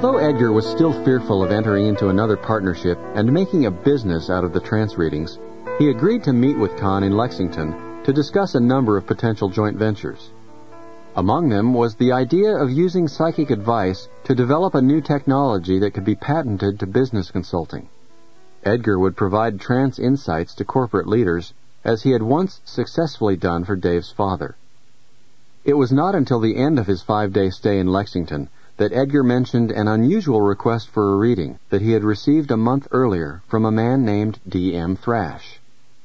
Although Edgar was still fearful of entering into another partnership and making a business out of the trance readings, he agreed to meet with Kahn in Lexington to discuss a number of potential joint ventures. Among them was the idea of using psychic advice to develop a new technology that could be patented to business consulting. Edgar would provide trance insights to corporate leaders, as he had once successfully done for Dave's father. It was not until the end of his 5-day stay in Lexington that Edgar mentioned an unusual request for a reading that he had received a month earlier from a man named D.M. Thrash.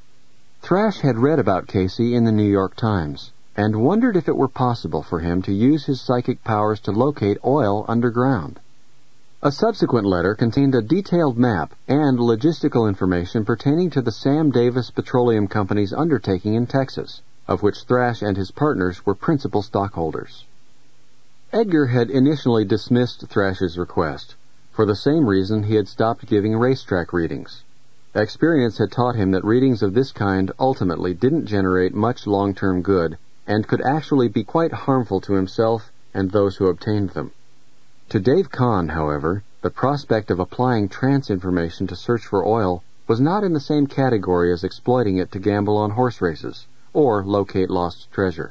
Thrash had read about Casey in the New York Times and wondered if it were possible for him to use his psychic powers to locate oil underground. A subsequent letter contained a detailed map and logistical information pertaining to the Sam Davis Petroleum Company's undertaking in Texas, of which Thrash and his partners were principal stockholders. Edgar had initially dismissed Thrash's request, for the same reason he had stopped giving racetrack readings. Experience had taught him that readings of this kind ultimately didn't generate much long-term good and could actually be quite harmful to himself and those who obtained them. To Dave Kahn, however, the prospect of applying trance information to search for oil was not in the same category as exploiting it to gamble on horse races or locate lost treasure.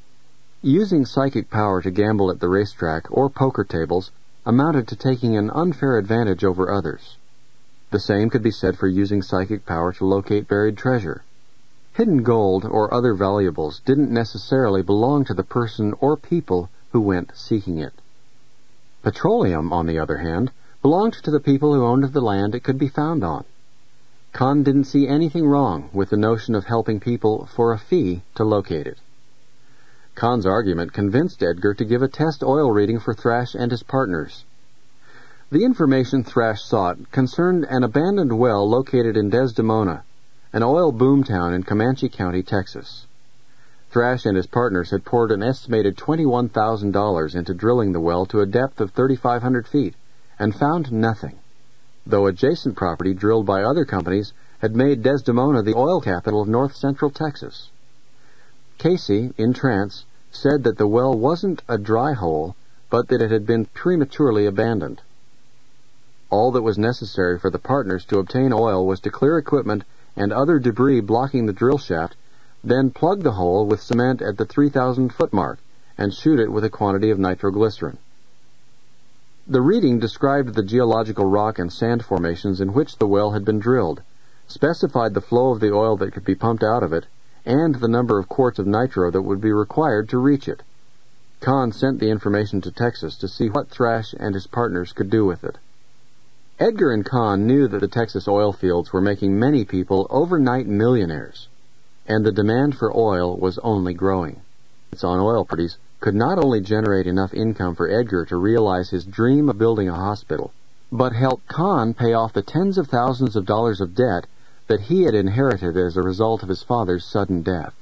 Using psychic power to gamble at the racetrack or poker tables amounted to taking an unfair advantage over others. The same could be said for using psychic power to locate buried treasure. Hidden gold or other valuables didn't necessarily belong to the person or people who went seeking it. Petroleum, on the other hand, belonged to the people who owned the land it could be found on. Kahn didn't see anything wrong with the notion of helping people for a fee to locate it. Kahn's argument convinced Edgar to give a test oil reading for Thrash and his partners. The information Thrash sought concerned an abandoned well located in Desdemona, an oil boomtown in Comanche County, Texas. Thrash and his partners had poured an estimated $21,000 into drilling the well to a depth of 3,500 feet and found nothing, though adjacent property drilled by other companies had made Desdemona the oil capital of north-central Texas. Casey, in trance, said that the well wasn't a dry hole, but that it had been prematurely abandoned. All that was necessary for the partners to obtain oil was to clear equipment and other debris blocking the drill shaft, then plug the hole with cement at the 3,000-foot mark and shoot it with a quantity of nitroglycerin. The reading described the geological rock and sand formations in which the well had been drilled, specified the flow of the oil that could be pumped out of it, and the number of quarts of nitro that would be required to reach it. Kahn sent the information to Texas to see what Thrash and his partners could do with it. Edgar and Kahn knew that the Texas oil fields were making many people overnight millionaires, and the demand for oil was only growing. Its on oil properties could not only generate enough income for Edgar to realize his dream of building a hospital, but help Kahn pay off the tens of thousands of dollars of debt that he had inherited as a result of his father's sudden death.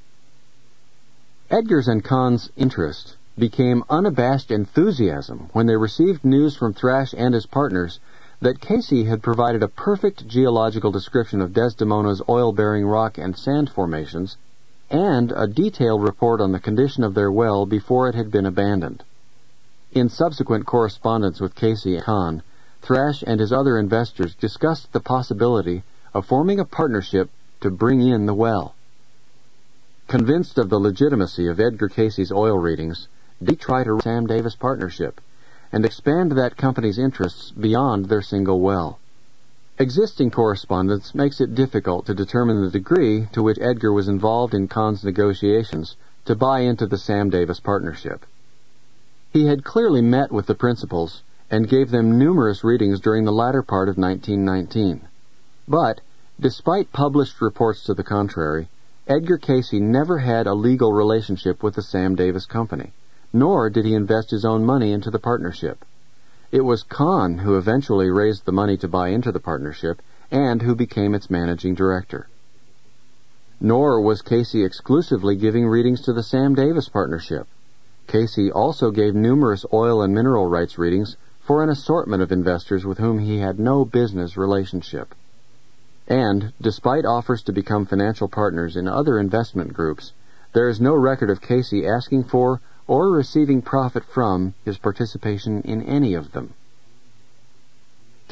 Edgar's and Kahn's interest became unabashed enthusiasm when they received news from Thrash and his partners that Casey had provided a perfect geological description of Desdemona's oil-bearing rock and sand formations and a detailed report on the condition of their well before it had been abandoned. In subsequent correspondence with Casey and Kahn, Thrash and his other investors discussed the possibility of forming a partnership to bring in the well. Convinced of the legitimacy of Edgar Casey's oil readings, they tried a Sam Davis partnership and expand that company's interests beyond their single well. Existing correspondence makes it difficult to determine the degree to which Edgar was involved in Kahn's negotiations to buy into the Sam Davis partnership. He had clearly met with the principals and gave them numerous readings during the latter part of 1919. But, despite published reports to the contrary, Edgar Casey never had a legal relationship with the Sam Davis Company, nor did he invest his own money into the partnership. It was Kahn who eventually raised the money to buy into the partnership and who became its managing director. Nor was Casey exclusively giving readings to the Sam Davis partnership. Casey also gave numerous oil and mineral rights readings for an assortment of investors with whom he had no business relationship. And, despite offers to become financial partners in other investment groups, there is no record of Casey asking for or receiving profit from his participation in any of them.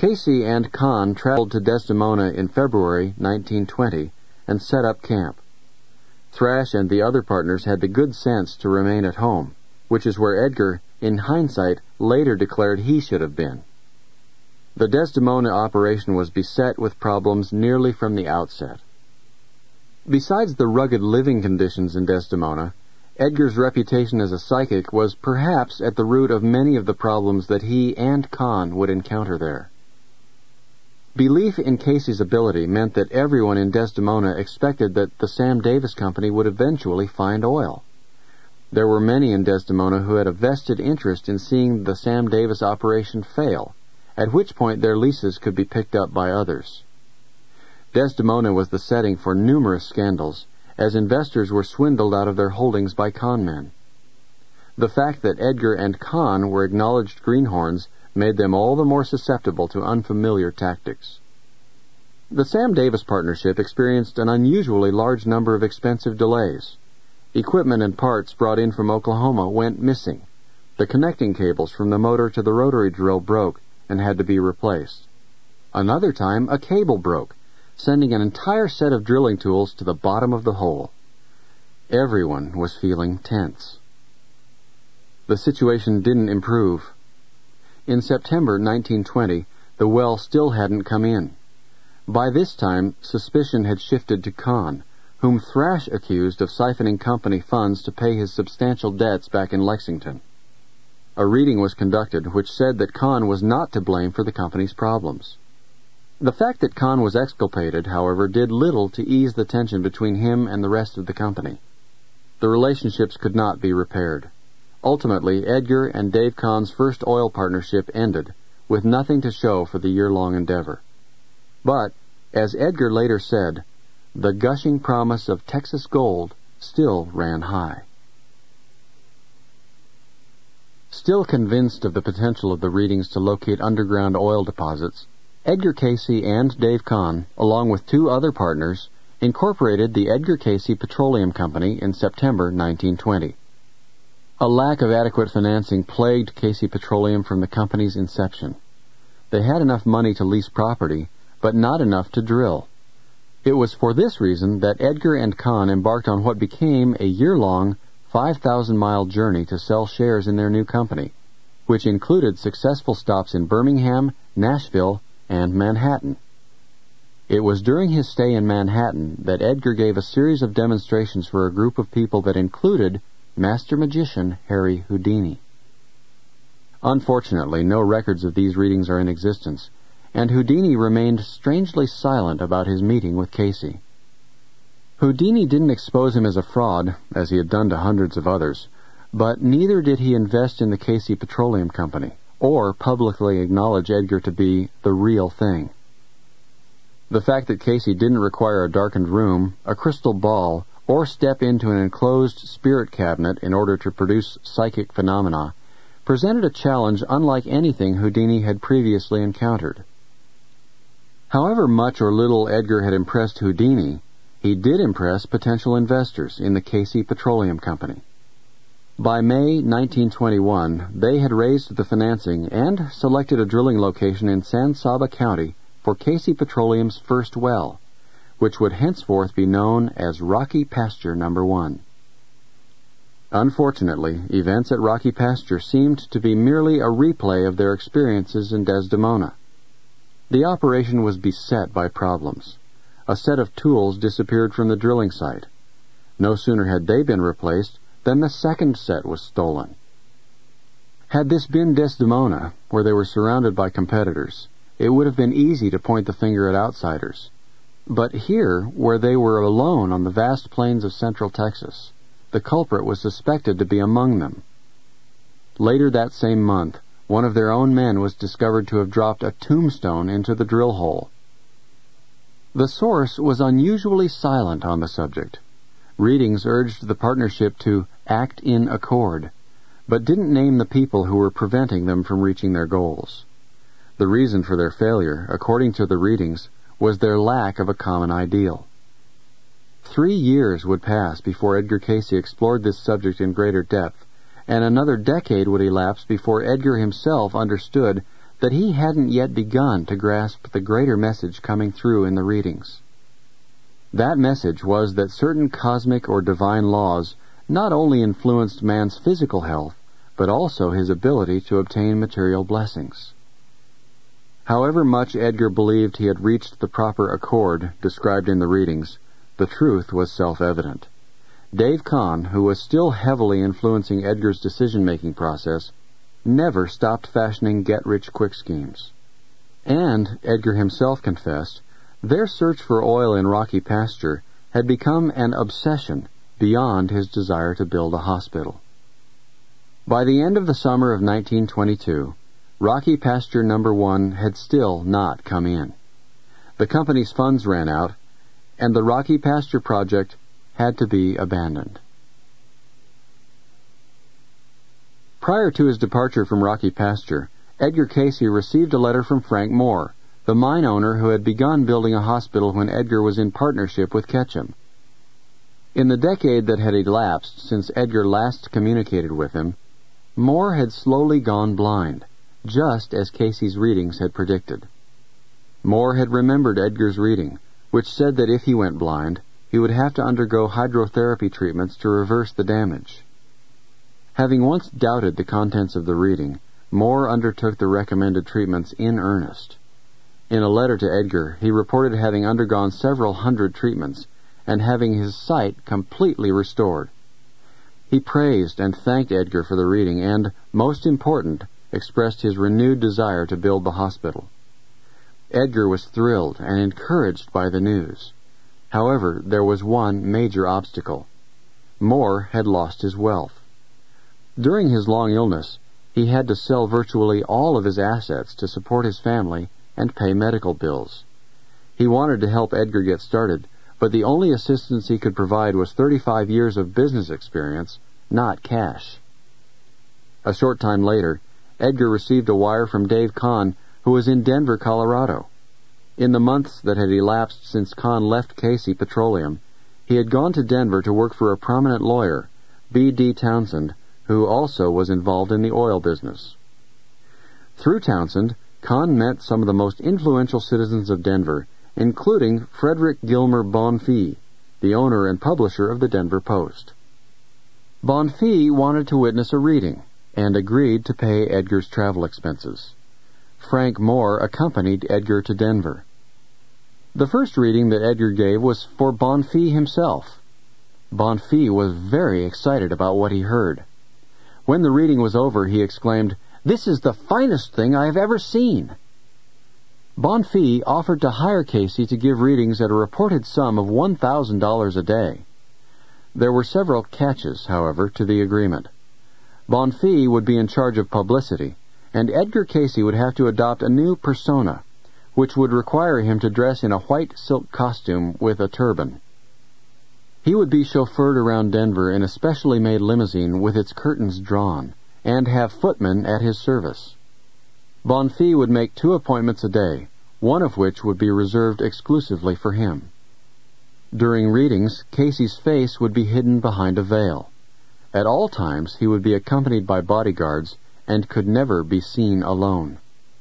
Casey and Kahn traveled to Desdemona in February 1920 and set up camp. Thrash and the other partners had the good sense to remain at home, which is where Edgar, in hindsight, later declared he should have been. The Desdemona operation was beset with problems nearly from the outset. Besides the rugged living conditions in Desdemona, Edgar's reputation as a psychic was perhaps at the root of many of the problems that he and Kahn would encounter there. Belief in Casey's ability meant that everyone in Desdemona expected that the Sam Davis Company would eventually find oil. There were many in Desdemona who had a vested interest in seeing the Sam Davis operation fail, at which point their leases could be picked up by others. Desdemona was the setting for numerous scandals, as investors were swindled out of their holdings by con men. The fact that Edgar and Kahn were acknowledged greenhorns made them all the more susceptible to unfamiliar tactics. The Sam Davis partnership experienced an unusually large number of expensive delays. Equipment and parts brought in from Oklahoma went missing. The connecting cables from the motor to the rotary drill broke and had to be replaced. Another time, a cable broke, sending an entire set of drilling tools to the bottom of the hole. Everyone was feeling tense. The situation didn't improve. In September 1920, the well still hadn't come in. By this time, suspicion had shifted to Kahn, whom Thrash accused of siphoning company funds to pay his substantial debts back in Lexington. A reading was conducted which said that Kahn was not to blame for the company's problems. The fact that Kahn was exculpated, however, did little to ease the tension between him and the rest of the company. The relationships could not be repaired. Ultimately, Edgar and Dave Kahn's first oil partnership ended, with nothing to show for the year-long endeavor. But, as Edgar later said, the gushing promise of Texas gold still ran high. Still convinced of the potential of the readings to locate underground oil deposits, Edgar Casey and Dave Kahn, along with two other partners, incorporated the Edgar Casey Petroleum Company in September 1920. A lack of adequate financing plagued Casey Petroleum from the company's inception. They had enough money to lease property, but not enough to drill. It was for this reason that Edgar and Kahn embarked on what became a year-long, 5,000-mile journey to sell shares in their new company, which included successful stops in Birmingham, Nashville, and Manhattan. It was during his stay in Manhattan that Edgar gave a series of demonstrations for a group of people that included master magician Harry Houdini. Unfortunately, no records of these readings are in existence, and Houdini remained strangely silent about his meeting with Casey. Houdini didn't expose him as a fraud, as he had done to hundreds of others, but neither did he invest in the Casey Petroleum Company, or publicly acknowledge Edgar to be the real thing. The fact that Casey didn't require a darkened room, a crystal ball, or step into an enclosed spirit cabinet in order to produce psychic phenomena presented a challenge unlike anything Houdini had previously encountered. However much or little Edgar had impressed Houdini, he did impress potential investors in the Casey Petroleum Company. By May 1921, they had raised the financing and selected a drilling location in San Saba County for Casey Petroleum's first well, which would henceforth be known as Rocky Pasture No. 1. Unfortunately, events at Rocky Pasture seemed to be merely a replay of their experiences in Desdemona. The operation was beset by problems. A set of tools disappeared from the drilling site. No sooner had they been replaced than the second set was stolen. Had this been Desdemona, where they were surrounded by competitors, it would have been easy to point the finger at outsiders. But here, where they were alone on the vast plains of central Texas, the culprit was suspected to be among them. Later that same month, one of their own men was discovered to have dropped a tombstone into the drill hole. The source was unusually silent on the subject. Readings urged the partnership to act in accord, but didn't name the people who were preventing them from reaching their goals. The reason for their failure, according to the readings, was their lack of a common ideal. 3 years would pass before Edgar Casey explored this subject in greater depth, and another decade would elapse before Edgar himself understood that he hadn't yet begun to grasp the greater message coming through in the readings. That message was that certain cosmic or divine laws not only influenced man's physical health, but also his ability to obtain material blessings. However much Edgar believed he had reached the proper accord described in the readings, the truth was self-evident. Dave Kahn, who was still heavily influencing Edgar's decision-making process, never stopped fashioning get-rich-quick schemes. And, Edgar himself confessed, their search for oil in Rocky Pasture had become an obsession beyond his desire to build a hospital. By the end of the summer of 1922, Rocky Pasture No. 1 had still not come in. The company's funds ran out, and the Rocky Pasture project had to be abandoned. Prior to his departure from Rocky Pasture, Edgar Cayce received a letter from Frank Moore, the mine owner who had begun building a hospital when Edgar was in partnership with Ketchum. In the decade that had elapsed since Edgar last communicated with him, Moore had slowly gone blind, just as Cayce's readings had predicted. Moore had remembered Edgar's reading, which said that if he went blind, he would have to undergo hydrotherapy treatments to reverse the damage. Having once doubted the contents of the reading, Moore undertook the recommended treatments in earnest. In a letter to Edgar, he reported having undergone several hundred treatments and having his sight completely restored. He praised and thanked Edgar for the reading and, most important, expressed his renewed desire to build the hospital. Edgar was thrilled and encouraged by the news. However, there was one major obstacle. Moore had lost his wealth. During his long illness, he had to sell virtually all of his assets to support his family and pay medical bills. He wanted to help Edgar get started, but the only assistance he could provide was 35 years of business experience, not cash. A short time later, Edgar received a wire from Dave Kahn, who was in Denver, Colorado. In the months that had elapsed since Kahn left Cayce Petroleum, he had gone to Denver to work for a prominent lawyer, B.D. Townsend, who also was involved in the oil business. Through Townsend, Kahn met some of the most influential citizens of Denver, including Frederick Gilmer Bonfils, the owner and publisher of the Denver Post. Bonfils wanted to witness a reading and agreed to pay Edgar's travel expenses. Frank Moore accompanied Edgar to Denver. The first reading that Edgar gave was for Bonfils himself. Bonfils was very excited about what he heard. When the reading was over, he exclaimed, "This is the finest thing I have ever seen." Bonfils offered to hire Cayce to give readings at a reported sum of $1,000 a day. There were several catches, however, to the agreement. Bonfils would be in charge of publicity, and Edgar Cayce would have to adopt a new persona, which would require him to dress in a white silk costume with a turban. He would be chauffeured around Denver in a specially made limousine with its curtains drawn, and have footmen at his service. Bonfils would make 2 appointments a day, one of which would be reserved exclusively for him. During readings, Cayce's face would be hidden behind a veil. At all times, he would be accompanied by bodyguards and could never be seen alone.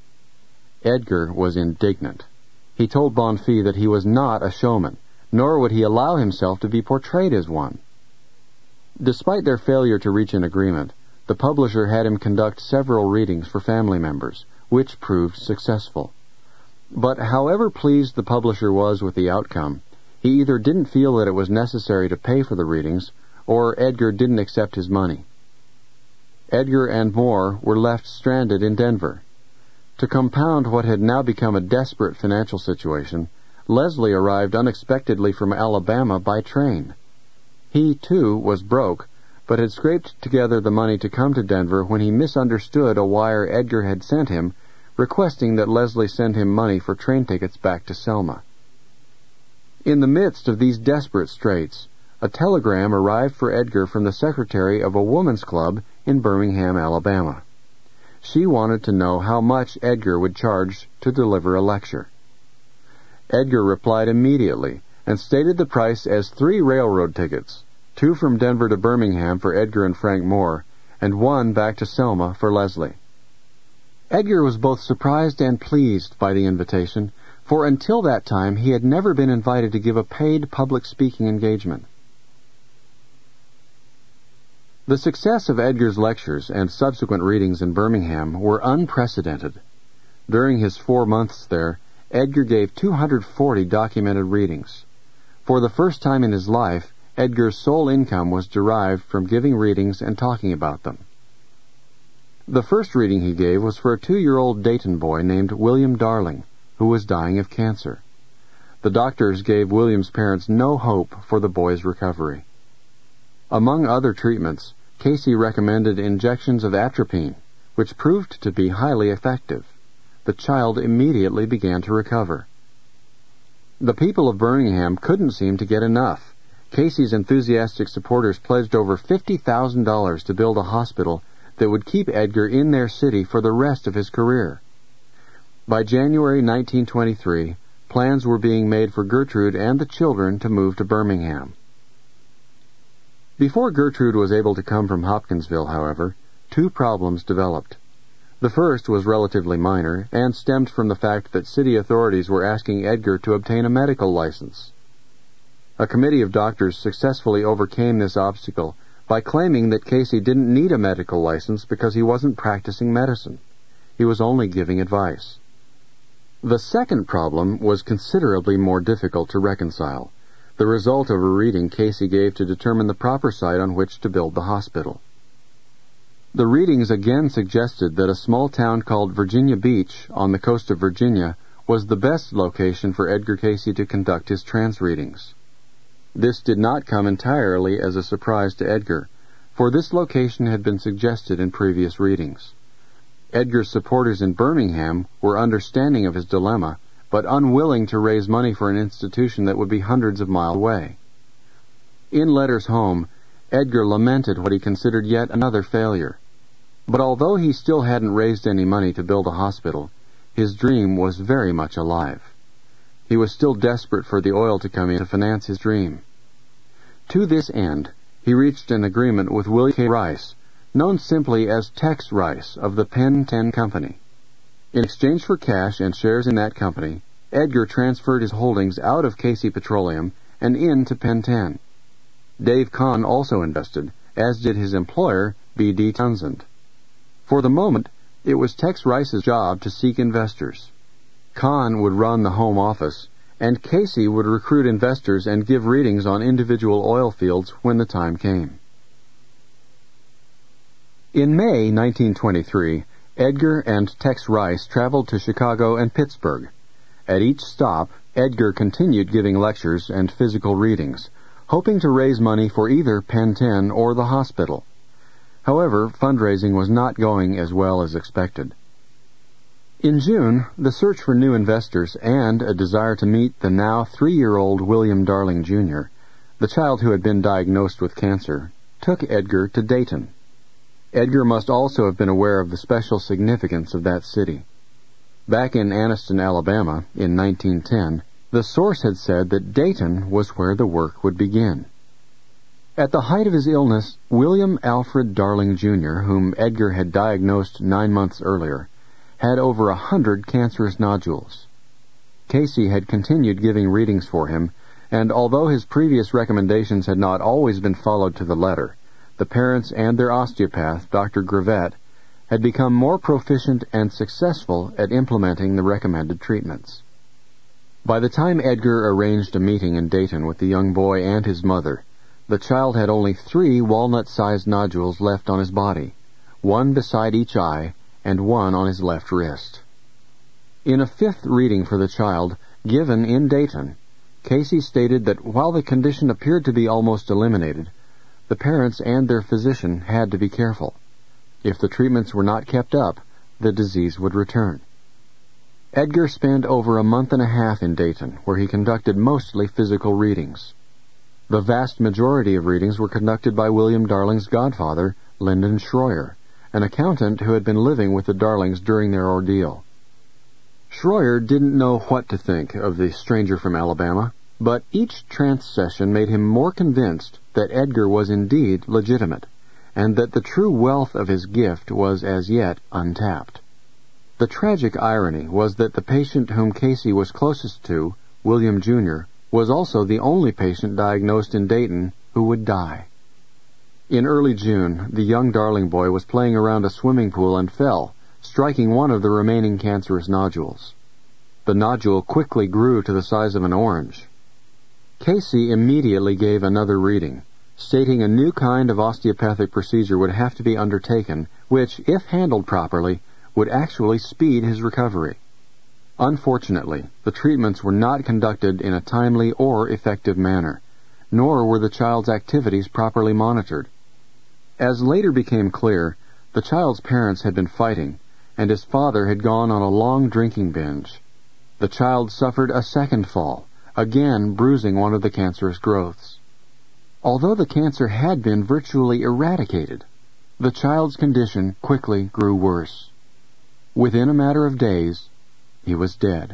Edgar was indignant. He told Bonfils that he was not a showman, nor would he allow himself to be portrayed as one. Despite their failure to reach an agreement, the publisher had him conduct several readings for family members, which proved successful. But however pleased the publisher was with the outcome, he either didn't feel that it was necessary to pay for the readings, or Edgar didn't accept his money. Edgar and Moore were left stranded in Denver. To compound what had now become a desperate financial situation, Leslie arrived unexpectedly from Alabama by train. He, too, was broke, but had scraped together the money to come to Denver when he misunderstood a wire Edgar had sent him requesting that Leslie send him money for train tickets back to Selma. In the midst of these desperate straits, a telegram arrived for Edgar from the secretary of a woman's club in Birmingham, Alabama. She wanted to know how much Edgar would charge to deliver a lecture. Edgar replied immediately and stated the price as 3 railroad tickets, 2 from Denver to Birmingham for Edgar and Frank Moore, and 1 back to Selma for Leslie. Edgar was both surprised and pleased by the invitation, for until that time he had never been invited to give a paid public speaking engagement. The success of Edgar's lectures and subsequent readings in Birmingham were unprecedented. During his 4 months there, Edgar gave 240 documented readings. For the first time in his life, Edgar's sole income was derived from giving readings and talking about them. The first reading he gave was for a 2-year-old Dayton boy named William Darling, who was dying of cancer. The doctors gave William's parents no hope for the boy's recovery. Among other treatments, Casey recommended injections of atropine, which proved to be highly effective. The child immediately began to recover. The people of Birmingham couldn't seem to get enough. Casey's enthusiastic supporters pledged over $50,000 to build a hospital that would keep Edgar in their city for the rest of his career. By January 1923, plans were being made for Gertrude and the children to move to Birmingham. Before Gertrude was able to come from Hopkinsville, however, 2 problems developed. The first was relatively minor and stemmed from the fact that city authorities were asking Edgar to obtain a medical license. A committee of doctors successfully overcame this obstacle by claiming that Casey didn't need a medical license because he wasn't practicing medicine. He was only giving advice. The second problem was considerably more difficult to reconcile, the result of a reading Casey gave to determine the proper site on which to build the hospital. The readings again suggested that a small town called Virginia Beach on the coast of Virginia was the best location for Edgar Casey to conduct his trance readings. This did not come entirely as a surprise to Edgar, for this location had been suggested in previous readings. Edgar's supporters in Birmingham were understanding of his dilemma, but unwilling to raise money for an institution that would be hundreds of miles away. In letters home, Edgar lamented what he considered yet another failure. But although he still hadn't raised any money to build a hospital, his dream was very much alive. He was still desperate for the oil to come in to finance his dream. To this end, he reached an agreement with William K. Rice, known simply as Tex Rice of the Penn 10 Company. In exchange for cash and shares in that company, Edgar transferred his holdings out of Casey Petroleum and into Penn 10. Dave Kahn also invested, as did his employer, B.D. Townsend. For the moment, it was Tex Rice's job to seek investors. Kahn would run the home office, and Casey would recruit investors and give readings on individual oil fields when the time came. In May 1923, Edgar and Tex Rice traveled to Chicago and Pittsburgh. At each stop, Edgar continued giving lectures and physical readings, hoping to raise money for either Penn 10 or the hospital. However, fundraising was not going as well as expected. In June, the search for new investors and a desire to meet the now 3-year-old William Darling, Jr., the child who had been diagnosed with cancer, took Edgar to Dayton. Edgar must also have been aware of the special significance of that city. Back in Anniston, Alabama, in 1910, the source had said that Dayton was where the work would begin. At the height of his illness, William Alfred Darling, Jr., whom Edgar had diagnosed 9 months earlier, had over 100 cancerous nodules. Casey had continued giving readings for him, and although his previous recommendations had not always been followed to the letter, the parents and their osteopath, Dr. Gravett, had become more proficient and successful at implementing the recommended treatments. By the time Edgar arranged a meeting in Dayton with the young boy and his mother, the child had only 3 walnut-sized nodules left on his body, 1 beside each eye and 1 on his left wrist. In a 5th reading for the child, given in Dayton, Casey stated that while the condition appeared to be almost eliminated, the parents and their physician had to be careful. If the treatments were not kept up, the disease would return. Edgar spent over a month and a half in Dayton, where he conducted mostly physical readings. The vast majority of readings were conducted by William Darling's godfather, Lyndon Schroyer, an accountant who had been living with the Darlings during their ordeal. Schroyer didn't know what to think of the stranger from Alabama, but each trance session made him more convinced that Edgar was indeed legitimate, and that the true wealth of his gift was as yet untapped. The tragic irony was that the patient whom Casey was closest to, William Jr., was also the only patient diagnosed in Dayton who would die. In early June, the young Darling boy was playing around a swimming pool and fell, striking one of the remaining cancerous nodules. The nodule quickly grew to the size of an orange. Casey immediately gave another reading, stating a new kind of osteopathic procedure would have to be undertaken, which, if handled properly, would actually speed his recovery. Unfortunately, the treatments were not conducted in a timely or effective manner, nor were the child's activities properly monitored. As later became clear, the child's parents had been fighting, and his father had gone on a long drinking binge. The child suffered a second fall, again bruising one of the cancerous growths. Although the cancer had been virtually eradicated, the child's condition quickly grew worse. Within a matter of days, he was dead.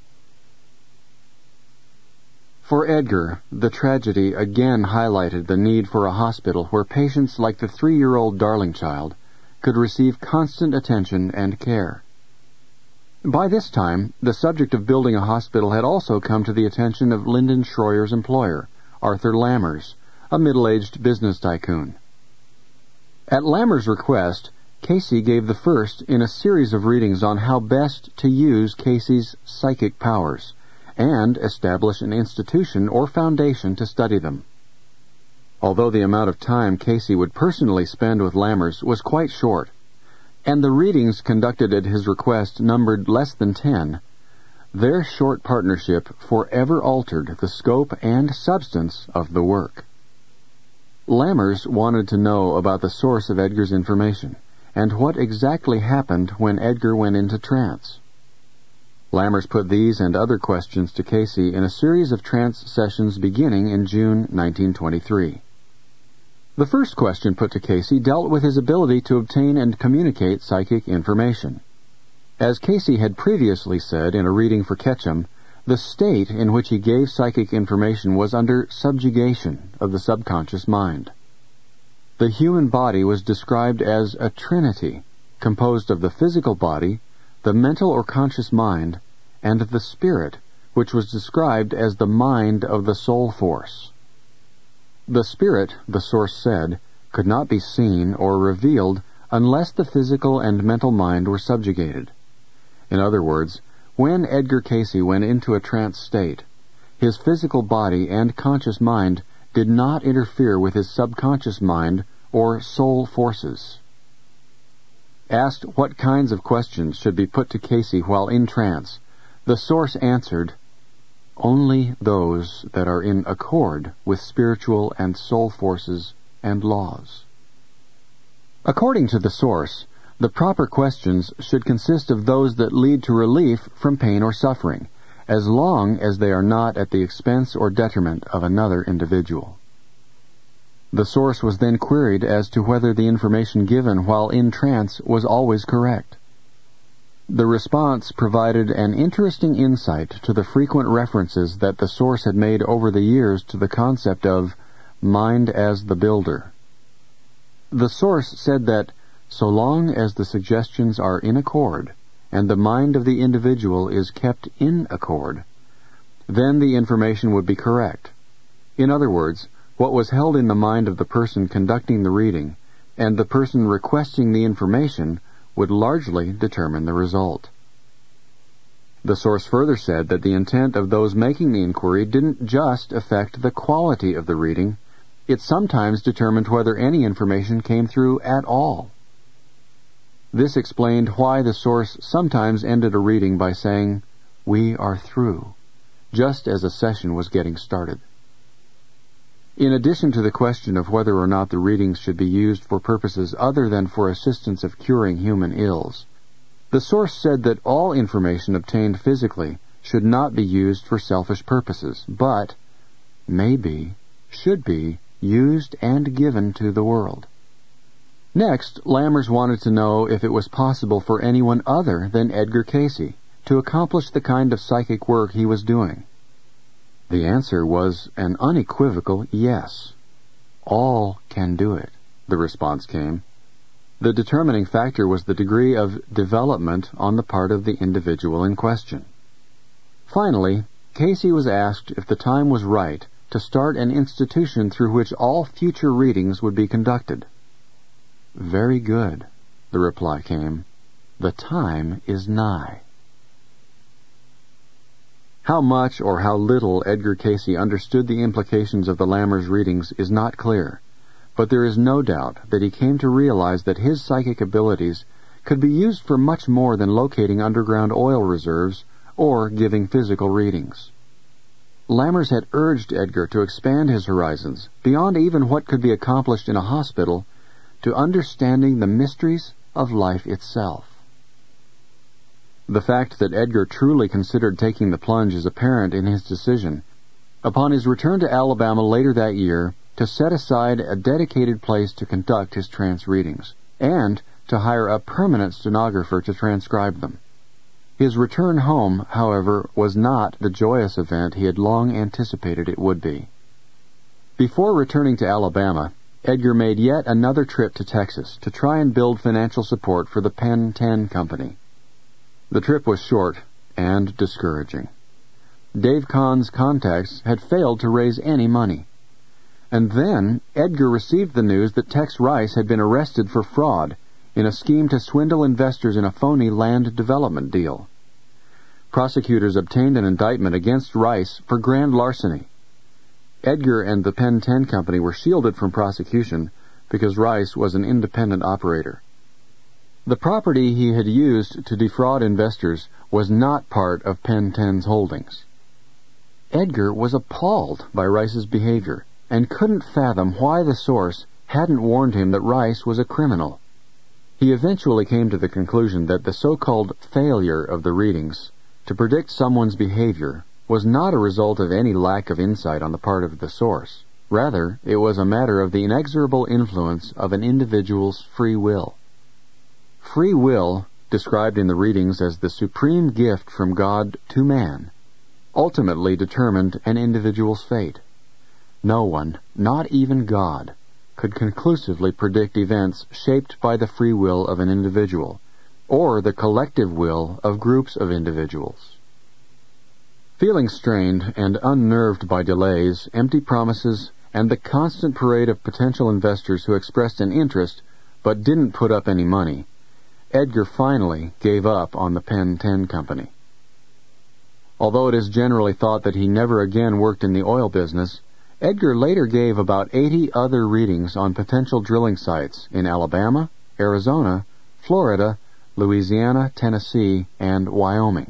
For Edgar, the tragedy again highlighted the need for a hospital where patients like the 3-year-old Darling child could receive constant attention and care. By this time, the subject of building a hospital had also come to the attention of Lyndon Schroyer's employer, Arthur Lammers, a middle-aged business tycoon. At Lammers' request, Casey gave the first in a series of readings on how best to use Casey's psychic powers and establish an institution or foundation to study them. Although the amount of time Casey would personally spend with Lammers was quite short, and the readings conducted at his request numbered less than 10, their short partnership forever altered the scope and substance of the work. Lammers wanted to know about the source of Edgar's information and what exactly happened when Edgar went into trance. Lammers put these and other questions to Casey in a series of trance sessions beginning in June 1923. The first question put to Casey dealt with his ability to obtain and communicate psychic information. As Casey had previously said in a reading for Ketchum, the state in which he gave psychic information was under subjugation of the subconscious mind. The human body was described as a trinity, composed of the physical body, the mental or conscious mind, and the spirit, which was described as the mind of the soul force. The spirit, the source said, could not be seen or revealed unless the physical and mental mind were subjugated. In other words, when Edgar Casey went into a trance state, his physical body and conscious mind did not interfere with his subconscious mind or soul forces. Asked what kinds of questions should be put to Casey while in trance, the source answered, "Only those that are in accord with spiritual and soul forces and laws." According to the source, the proper questions should consist of those that lead to relief from pain or suffering, as long as they are not at the expense or detriment of another individual. The source was then queried as to whether the information given while in trance was always correct. The response provided an interesting insight to the frequent references that the source had made over the years to the concept of mind as the builder. The source said that so long as the suggestions are in accord and the mind of the individual is kept in accord, then the information would be correct. In other words, what was held in the mind of the person conducting the reading and the person requesting the information would largely determine the result. The source further said that the intent of those making the inquiry didn't just affect the quality of the reading, it sometimes determined whether any information came through at all. This explained why the source sometimes ended a reading by saying, "We are through," just as a session was getting started. In addition to the question of whether or not the readings should be used for purposes other than for assistance of curing human ills, the source said that all information obtained physically should not be used for selfish purposes, but may be, should be, used and given to the world. Next, Lammers wanted to know if it was possible for anyone other than Edgar Casey to accomplish the kind of psychic work he was doing. The answer was an unequivocal yes. "All can do it," the response came. The determining factor was the degree of development on the part of the individual in question. Finally, Casey was asked if the time was right to start an institution through which all future readings would be conducted. "Very good," the reply came. "The time is nigh." How much or how little Edgar Casey understood the implications of the Lammers readings is not clear, but there is no doubt that he came to realize that his psychic abilities could be used for much more than locating underground oil reserves or giving physical readings. Lammers had urged Edgar to expand his horizons beyond even what could be accomplished in a hospital to understanding the mysteries of life itself. The fact that Edgar truly considered taking the plunge is apparent in his decision, upon his return to Alabama later that year, to set aside a dedicated place to conduct his trance readings, and to hire a permanent stenographer to transcribe them. His return home, however, was not the joyous event he had long anticipated it would be. Before returning to Alabama, Edgar made yet another trip to Texas to try and build financial support for the Penn 10 Company. The trip was short and discouraging. Dave Kahn's contacts had failed to raise any money. And then Edgar received the news that Tex Rice had been arrested for fraud in a scheme to swindle investors in a phony land development deal. Prosecutors obtained an indictment against Rice for grand larceny. Edgar and the Penn 10 Company were shielded from prosecution because Rice was an independent operator. The property he had used to defraud investors was not part of Penn 10's holdings. Edgar was appalled by Rice's behavior and couldn't fathom why the source hadn't warned him that Rice was a criminal. He eventually came to the conclusion that the so-called failure of the readings to predict someone's behavior was not a result of any lack of insight on the part of the source. Rather, it was a matter of the inexorable influence of an individual's free will. Free will, described in the readings as the supreme gift from God to man, ultimately determined an individual's fate. No one, not even God, could conclusively predict events shaped by the free will of an individual, or the collective will of groups of individuals. Feeling strained and unnerved by delays, empty promises, and the constant parade of potential investors who expressed an interest but didn't put up any money, Edgar finally gave up on the Penn 10 Company. Although it is generally thought that he never again worked in the oil business, Edgar later gave about 80 other readings on potential drilling sites in Alabama, Arizona, Florida, Louisiana, Tennessee, and Wyoming.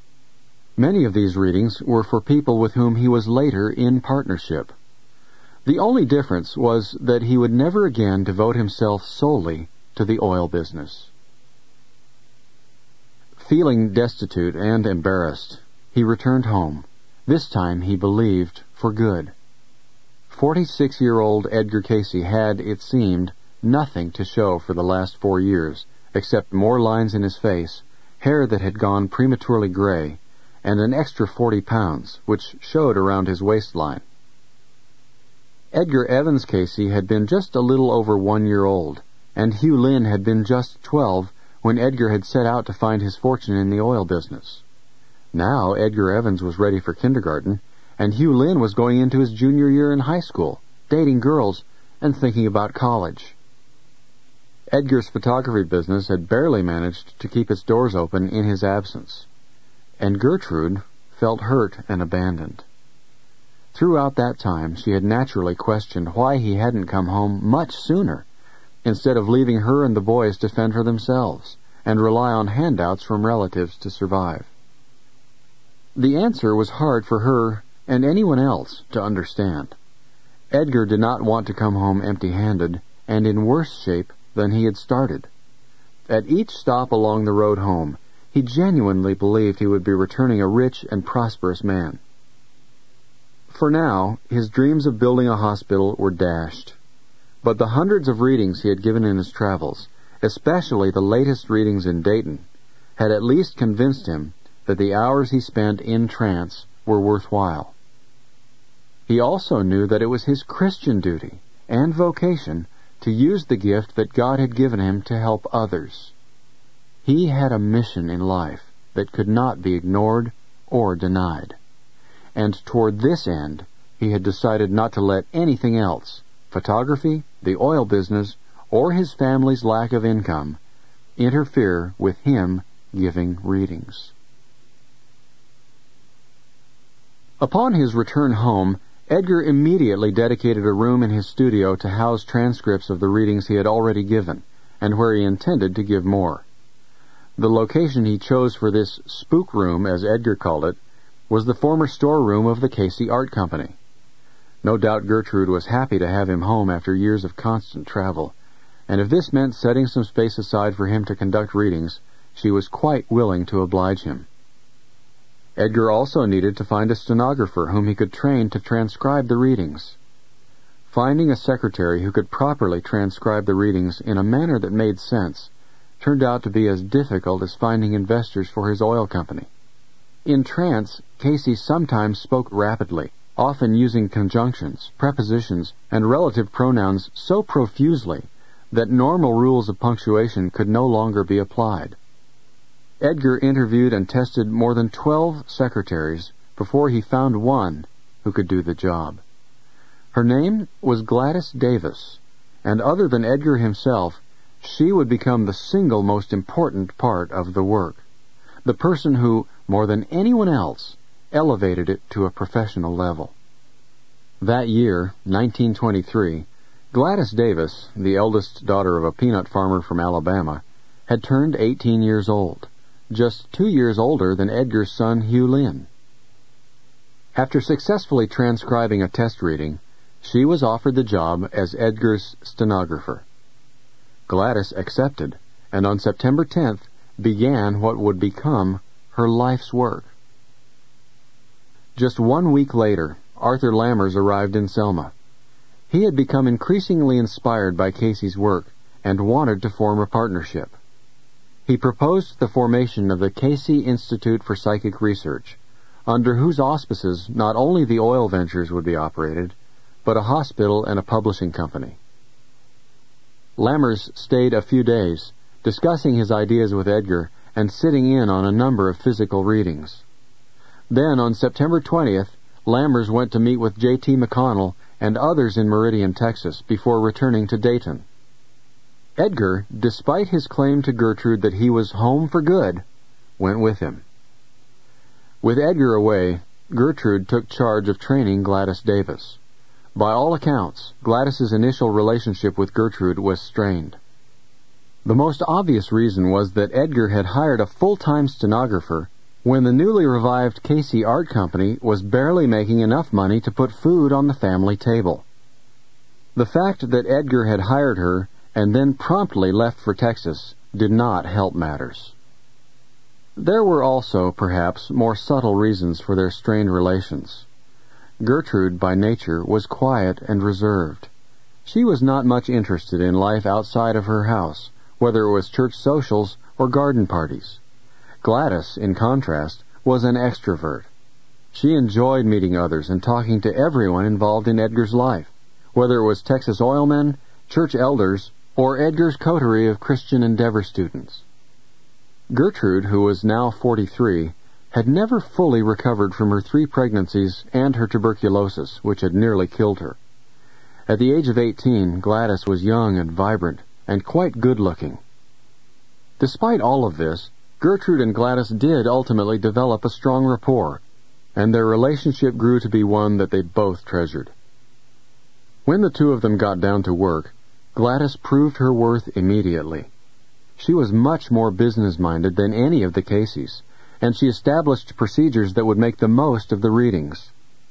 Many of these readings were for people with whom he was later in partnership. The only difference was that he would never again devote himself solely to the oil business. Feeling destitute and embarrassed, he returned home. This time, he believed, for good. 46-year-old Edgar Casey had, it seemed, nothing to show for the last 4 years, except more lines in his face, hair that had gone prematurely gray, and an extra 40 pounds, which showed around his waistline. Edgar Evans Casey had been just a little over 1 year old, and Hugh Lynn had been just 12 when Edgar had set out to find his fortune in the oil business. Now Edgar Evans was ready for kindergarten, and Hugh Lynn was going into his junior year in high school, dating girls, and thinking about college. Edgar's photography business had barely managed to keep its doors open in his absence, and Gertrude felt hurt and abandoned. Throughout that time, she had naturally questioned why he hadn't come home much sooner, instead of leaving her and the boys to fend for themselves and rely on handouts from relatives to survive. The answer was hard for her and anyone else to understand. Edgar did not want to come home empty-handed and in worse shape than he had started. At each stop along the road home, he genuinely believed he would be returning a rich and prosperous man. For now, his dreams of building a hospital were dashed. But the hundreds of readings he had given in his travels, especially the latest readings in Dayton, had at least convinced him that the hours he spent in trance were worthwhile. He also knew that it was his Christian duty and vocation to use the gift that God had given him to help others. He had a mission in life that could not be ignored or denied. And toward this end, he had decided not to let anything else, photography, the oil business, or his family's lack of income, interfere with him giving readings. Upon his return home, Edgar immediately dedicated a room in his studio to house transcripts of the readings he had already given, and where he intended to give more. The location he chose for this spook room, as Edgar called it, was the former storeroom of the Casey Art Company. No doubt Gertrude was happy to have him home after years of constant travel, and if this meant setting some space aside for him to conduct readings, she was quite willing to oblige him. Edgar also needed to find a stenographer whom he could train to transcribe the readings. Finding a secretary who could properly transcribe the readings in a manner that made sense turned out to be as difficult as finding investors for his oil company. In trance, Casey sometimes spoke rapidly, often using conjunctions, prepositions, and relative pronouns so profusely that normal rules of punctuation could no longer be applied. Edgar interviewed and tested more than 12 secretaries before he found one who could do the job. Her name was Gladys Davis, and other than Edgar himself, she would become the single most important part of the work, the person who, more than anyone else, elevated it to a professional level. That year, 1923, Gladys Davis, the eldest daughter of a peanut farmer from Alabama, had turned 18 years old, just 2 years older than Edgar's son Hugh Lynn. After successfully transcribing a test reading, she was offered the job as Edgar's stenographer. Gladys accepted, and on September 10th began what would become her life's work. Just 1 week later, Arthur Lammers arrived in Selma. He had become increasingly inspired by Casey's work and wanted to form a partnership. He proposed the formation of the Casey Institute for Psychic Research, under whose auspices not only the oil ventures would be operated, but a hospital and a publishing company. Lammers stayed a few days, discussing his ideas with Edgar and sitting in on a number of physical readings. Then, on September 20th, Lammers went to meet with J.T. McConnell and others in Meridian, Texas, before returning to Dayton. Edgar, despite his claim to Gertrude that he was home for good, went with him. With Edgar away, Gertrude took charge of training Gladys Davis. By all accounts, Gladys's initial relationship with Gertrude was strained. The most obvious reason was that Edgar had hired a full-time stenographer when the newly revived Casey Art Company was barely making enough money to put food on the family table. The fact that Edgar had hired her and then promptly left for Texas did not help matters. There were also, perhaps, more subtle reasons for their strained relations. Gertrude, by nature, was quiet and reserved. She was not much interested in life outside of her house, whether it was church socials or garden parties. Gladys, in contrast, was an extrovert. She enjoyed meeting others and talking to everyone involved in Edgar's life, whether it was Texas oilmen, church elders, or Edgar's coterie of Christian Endeavor students. Gertrude, who was now 43, had never fully recovered from her 3 pregnancies and her tuberculosis, which had nearly killed her. At the age of 18, Gladys was young and vibrant, and quite good-looking. Despite all of this, Gertrude and Gladys did ultimately develop a strong rapport, and their relationship grew to be one that they both treasured. When the two of them got down to work, Gladys proved her worth immediately. She was much more business-minded than any of the Caseys, and she established procedures that would make the most of the readings.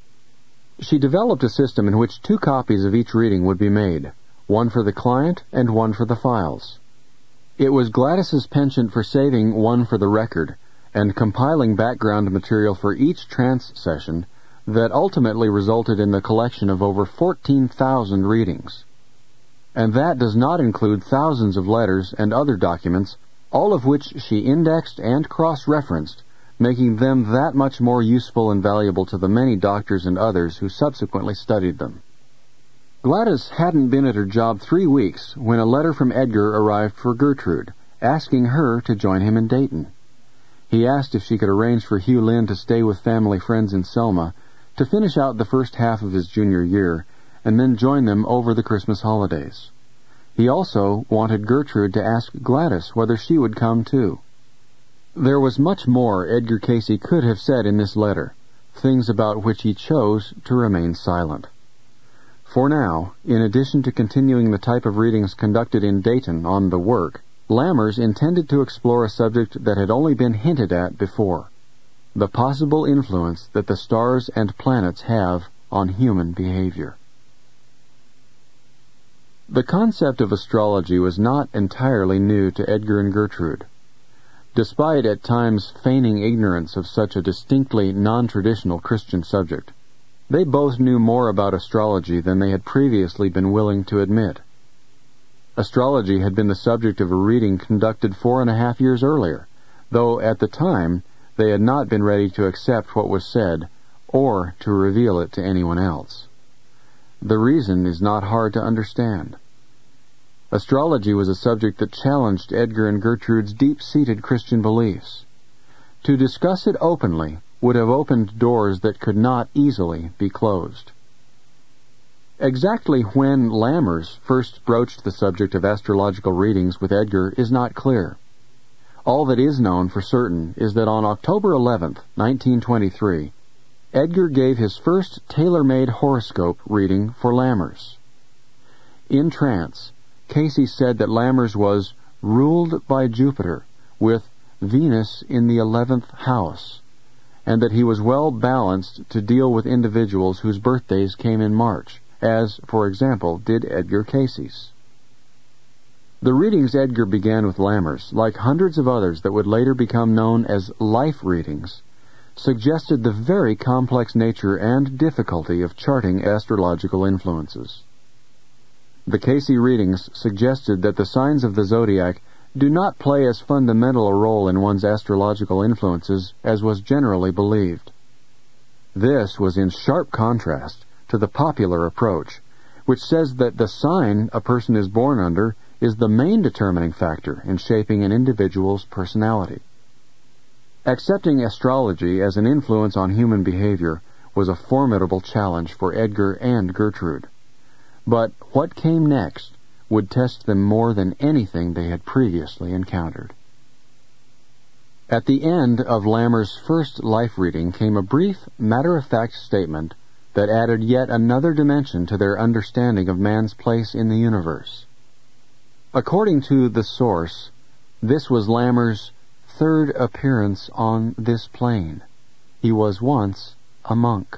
She developed a system in which 2 copies of each reading would be made, one for the client and one for the files. It was Gladys's penchant for saving one for the record and compiling background material for each trance session that ultimately resulted in the collection of over 14,000 readings. And that does not include thousands of letters and other documents, all of which she indexed and cross-referenced, making them that much more useful and valuable to the many doctors and others who subsequently studied them. Gladys hadn't been at her job 3 weeks when a letter from Edgar arrived for Gertrude, asking her to join him in Dayton. He asked if she could arrange for Hugh Lynn to stay with family friends in Selma to finish out the first half of his junior year and then join them over the Christmas holidays. He also wanted Gertrude to ask Gladys whether she would come too. There was much more Edgar Cayce could have said in this letter, things about which he chose to remain silent. For now, in addition to continuing the type of readings conducted in Dayton on the work, Lammers intended to explore a subject that had only been hinted at before, the possible influence that the stars and planets have on human behavior. The concept of astrology was not entirely new to Edgar and Gertrude. Despite at times feigning ignorance of such a distinctly non-traditional Christian subject, they both knew more about astrology than they had previously been willing to admit. Astrology had been the subject of a reading conducted 4.5 years earlier, though at the time they had not been ready to accept what was said or to reveal it to anyone else. The reason is not hard to understand. Astrology was a subject that challenged Edgar and Gertrude's deep-seated Christian beliefs. To discuss it openly would have opened doors that could not easily be closed. Exactly when Lammers first broached the subject of astrological readings with Edgar is not clear. All that is known for certain is that on October 11, 1923, Edgar gave his first tailor-made horoscope reading for Lammers. In trance, Cayce said that Lammers was ruled by Jupiter, with Venus in the 11th house, and that he was well balanced to deal with individuals whose birthdays came in March, as, for example, did Edgar Cayce's. The readings Edgar began with Lammers, like hundreds of others that would later become known as life readings, suggested the very complex nature and difficulty of charting astrological influences. The Cayce readings suggested that the signs of the zodiac do not play as fundamental a role in one's astrological influences as was generally believed. This was in sharp contrast to the popular approach, which says that the sign a person is born under is the main determining factor in shaping an individual's personality. Accepting astrology as an influence on human behavior was a formidable challenge for Edgar and Gertrude. But what came next would test them more than anything they had previously encountered. At the end of Lammers' first life reading came a brief, matter-of-fact statement that added yet another dimension to their understanding of man's place in the universe. According to the source, this was Lammers' third appearance on this plane. He was once a monk.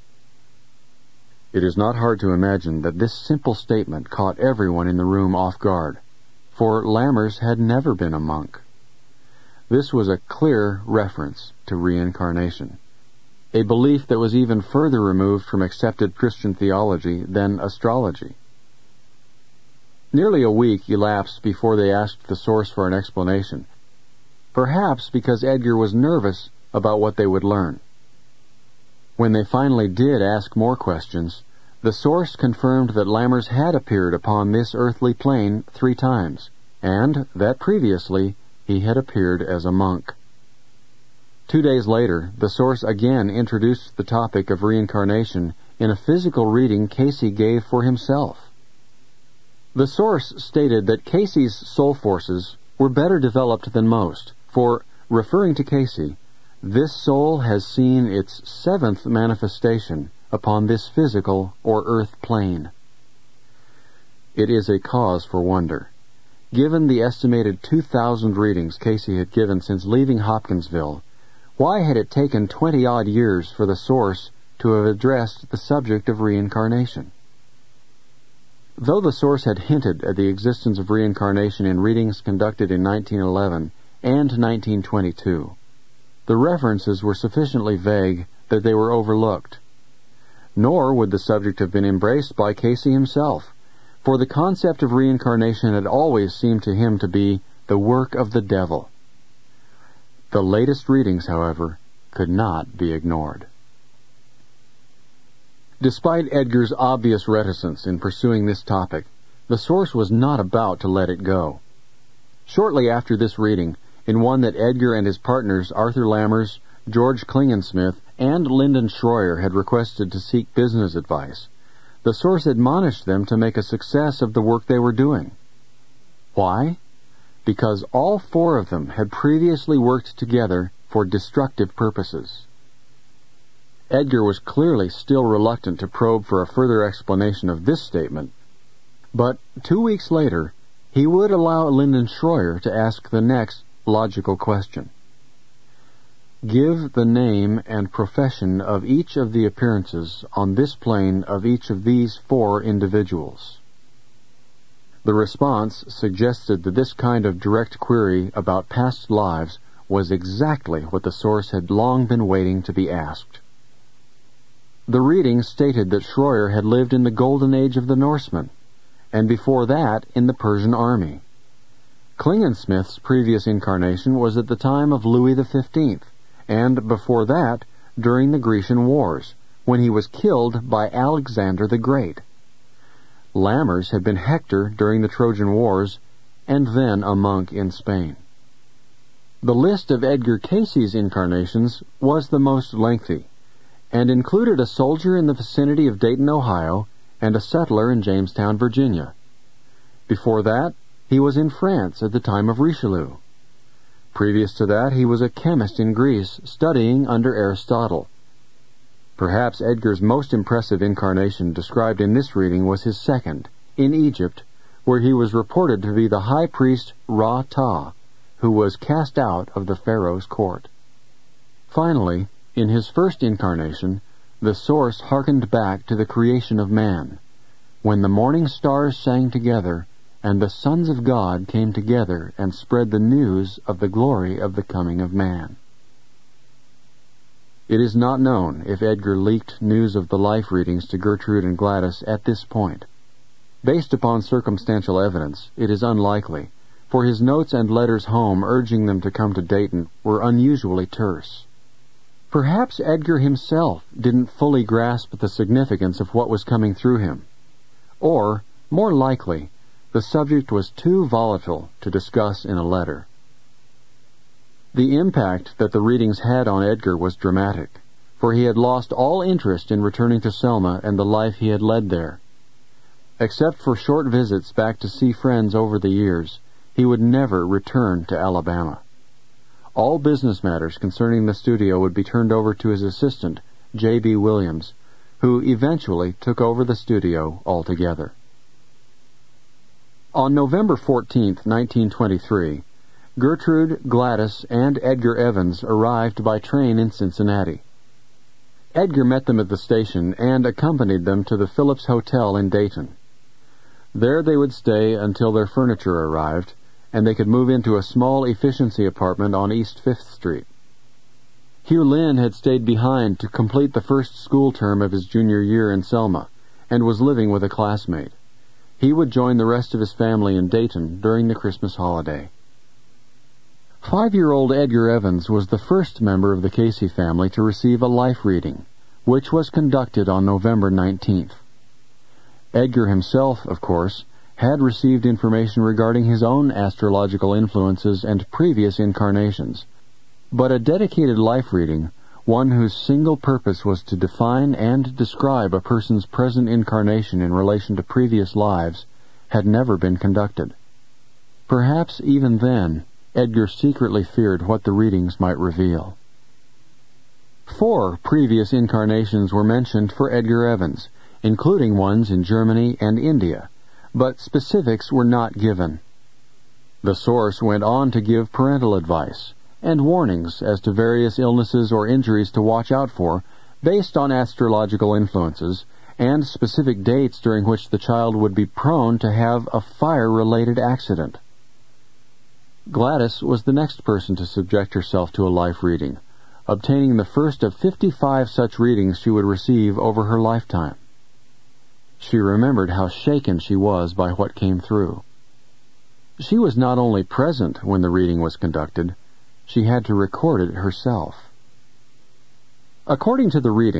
It is not hard to imagine that this simple statement caught everyone in the room off guard, for Lammers had never been a monk. This was a clear reference to reincarnation, a belief that was even further removed from accepted Christian theology than astrology. Nearly a week elapsed before they asked the source for an explanation, perhaps because Edgar was nervous about what they would learn. When they finally did ask more questions, the source confirmed that Lammers had appeared upon this earthly plane 3 times, and that previously he had appeared as a monk. 2 days later, the source again introduced the topic of reincarnation in a physical reading Cayce gave for himself. The source stated that Cayce's soul forces were better developed than most, for, referring to Cayce, this soul has seen its 7th manifestation upon this physical or earth plane. It is a cause for wonder. Given the estimated 2,000 readings Cayce had given since leaving Hopkinsville, why had it taken 20-odd years for the source to have addressed the subject of reincarnation? Though the source had hinted at the existence of reincarnation in readings conducted in 1911 and 1922, the references were sufficiently vague that they were overlooked. Nor would the subject have been embraced by Cayce himself, for the concept of reincarnation had always seemed to him to be the work of the devil. The latest readings, however, could not be ignored. Despite Edgar's obvious reticence in pursuing this topic, the source was not about to let it go. Shortly after this reading, in one that Edgar and his partners Arthur Lammers, George Klingensmith, and Lyndon Schroyer had requested to seek business advice, the source admonished them to make a success of the work they were doing. Why? Because all four of them had previously worked together for destructive purposes. Edgar was clearly still reluctant to probe for a further explanation of this statement, but 2 weeks later, he would allow Lyndon Schroyer to ask the next logical question. Give the name and profession of each of the appearances on this plane of each of these four individuals. The response suggested that this kind of direct query about past lives was exactly what the source had long been waiting to be asked. The reading stated that Schroyer had lived in the golden age of the Norsemen, and before that in the Persian army. Klingensmith's previous incarnation was at the time of Louis XV, and before that during the Grecian Wars, when he was killed by Alexander the Great. Lammers had been Hector during the Trojan Wars, and then a monk in Spain. The list of Edgar Cayce's incarnations was the most lengthy, and included a soldier in the vicinity of Dayton, Ohio, and a settler in Jamestown, Virginia. Before that, he was in France at the time of Richelieu. Previous to that, he was a chemist in Greece, studying under Aristotle. Perhaps Edgar's most impressive incarnation described in this reading was his second, in Egypt, where he was reported to be the high priest Ra-Ta, who was cast out of the Pharaoh's court. Finally, in his first incarnation, the source hearkened back to the creation of man, when the morning stars sang together, and the sons of God came together and spread the news of the glory of the coming of man. It is not known if Edgar leaked news of the life readings to Gertrude and Gladys at this point. Based upon circumstantial evidence, it is unlikely, for his notes and letters home urging them to come to Dayton were unusually terse. Perhaps Edgar himself didn't fully grasp the significance of what was coming through him. Or, more likely, the subject was too volatile to discuss in a letter. The impact that the readings had on Edgar was dramatic, for he had lost all interest in returning to Selma and the life he had led there. Except for short visits back to see friends over the years, he would never return to Alabama. All business matters concerning the studio would be turned over to his assistant, J.B. Williams, who eventually took over the studio altogether. On November 14, 1923, Gertrude, Gladys, and Edgar Evans arrived by train in Cincinnati. Edgar met them at the station and accompanied them to the Phillips Hotel in Dayton. There they would stay until their furniture arrived, and they could move into a small efficiency apartment on East 5th Street. Hugh Lynn had stayed behind to complete the first school term of his junior year in Selma, and was living with a classmate. He would join the rest of his family in Dayton during the Christmas holiday. 5-year-old Edgar Evans was the first member of the Cayce family to receive a life reading, which was conducted on November 19th. Edgar himself, of course, had received information regarding his own astrological influences and previous incarnations, but a dedicated life reading, one whose single purpose was to define and describe a person's present incarnation in relation to previous lives, had never been conducted. Perhaps even then, Edgar secretly feared what the readings might reveal. 4 previous incarnations were mentioned for Edgar Evans, including ones in Germany and India, but specifics were not given. The source went on to give parental advice and warnings as to various illnesses or injuries to watch out for based on astrological influences and specific dates during which the child would be prone to have a fire-related accident. Gladys was the next person to subject herself to a life reading, obtaining the first of 55 such readings she would receive over her lifetime. She remembered how shaken she was by what came through. She was not only present when the reading was conducted, she had to record it herself. According to the reading,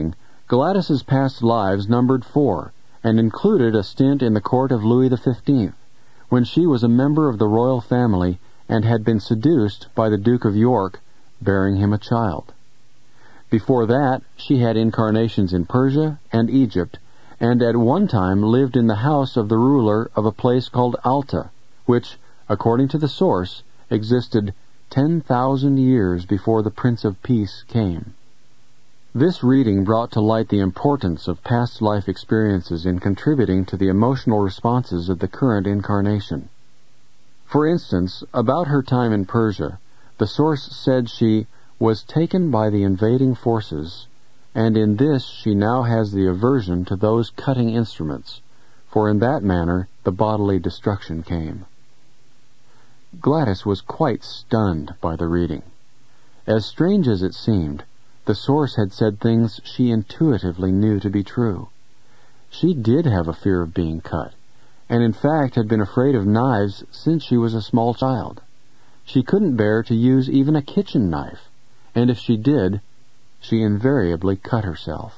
Gladys's past lives numbered 4, and included a stint in the court of Louis XV, when she was a member of the royal family and had been seduced by the Duke of York, bearing him a child. Before that, she had incarnations in Persia and Egypt, and at one time lived in the house of the ruler of a place called Alta, which, according to the source, existed 10,000 years before the Prince of Peace came. This reading brought to light the importance of past life experiences in contributing to the emotional responses of the current incarnation. For instance, about her time in Persia, the source said she was taken by the invading forces, and in this she now has the aversion to those cutting instruments, for in that manner the bodily destruction came. Gladys was quite stunned by the reading. As strange as it seemed, the source had said things she intuitively knew to be true. She did have a fear of being cut, and in fact had been afraid of knives since she was a small child. She couldn't bear to use even a kitchen knife, and if she did, she invariably cut herself.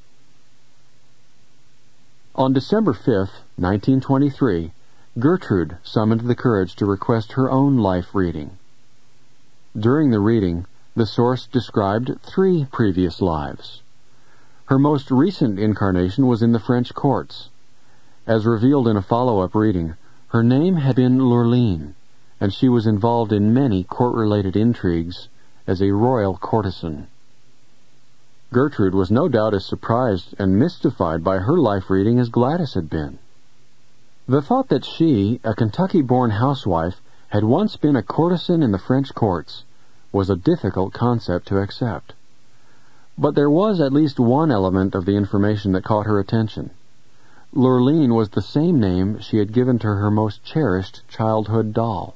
On December 5th, 1923, Gertrude summoned the courage to request her own life reading. During the reading, the source described 3 previous lives. Her most recent incarnation was in the French courts. As revealed in a follow-up reading, her name had been Lurline, and she was involved in many court-related intrigues as a royal courtesan. Gertrude was no doubt as surprised and mystified by her life reading as Gladys had been. The thought that she, a Kentucky-born housewife, had once been a courtesan in the French courts was a difficult concept to accept. But there was at least one element of the information that caught her attention. Lurline was the same name she had given to her most cherished childhood doll.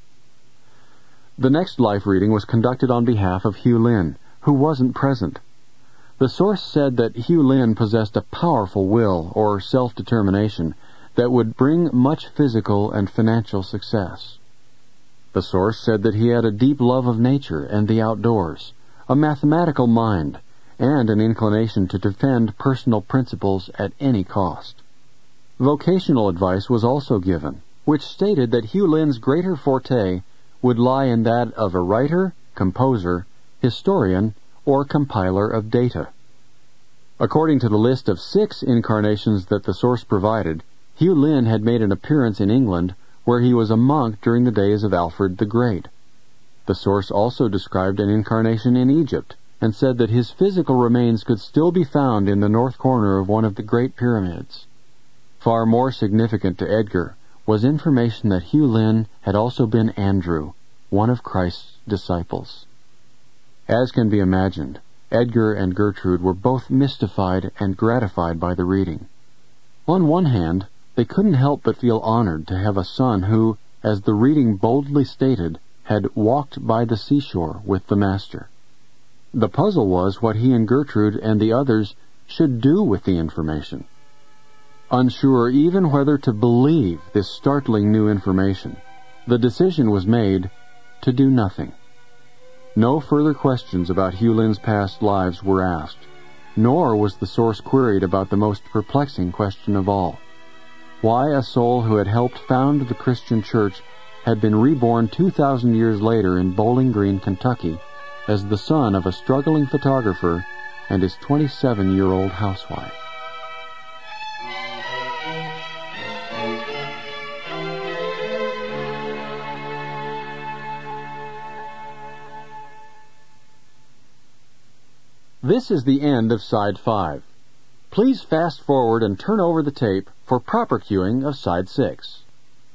The next life reading was conducted on behalf of Hugh Lynn, who wasn't present. The source said that Hugh Lynn possessed a powerful will, or self-determination, that would bring much physical and financial success. The source said that he had a deep love of nature and the outdoors, a mathematical mind, and an inclination to defend personal principles at any cost. Vocational advice was also given, which stated that Hugh Lynn's greater forte would lie in that of a writer, composer, historian, or compiler of data. According to the list of 6 incarnations that the source provided, Hugh Lynn had made an appearance in England where he was a monk during the days of Alfred the Great. The source also described an incarnation in Egypt, and said that his physical remains could still be found in the north corner of one of the Great Pyramids. Far more significant to Edgar was information that Hugh Lynn had also been Andrew, one of Christ's disciples. As can be imagined, Edgar and Gertrude were both mystified and gratified by the reading. On one hand, they couldn't help but feel honored to have a son who, as the reading boldly stated, had walked by the seashore with the Master. The puzzle was what he and Gertrude and the others should do with the information. Unsure even whether to believe this startling new information, the decision was made to do nothing. No further questions about Hugh Lynn's past lives were asked, nor was the source queried about the most perplexing question of all: why a soul who had helped found the Christian Church had been reborn 2,000 years later in Bowling Green, Kentucky, as the son of a struggling photographer and his 27-year-old housewife. This is the end of Side 5. Please fast forward and turn over the tape for proper cueing of Side 6.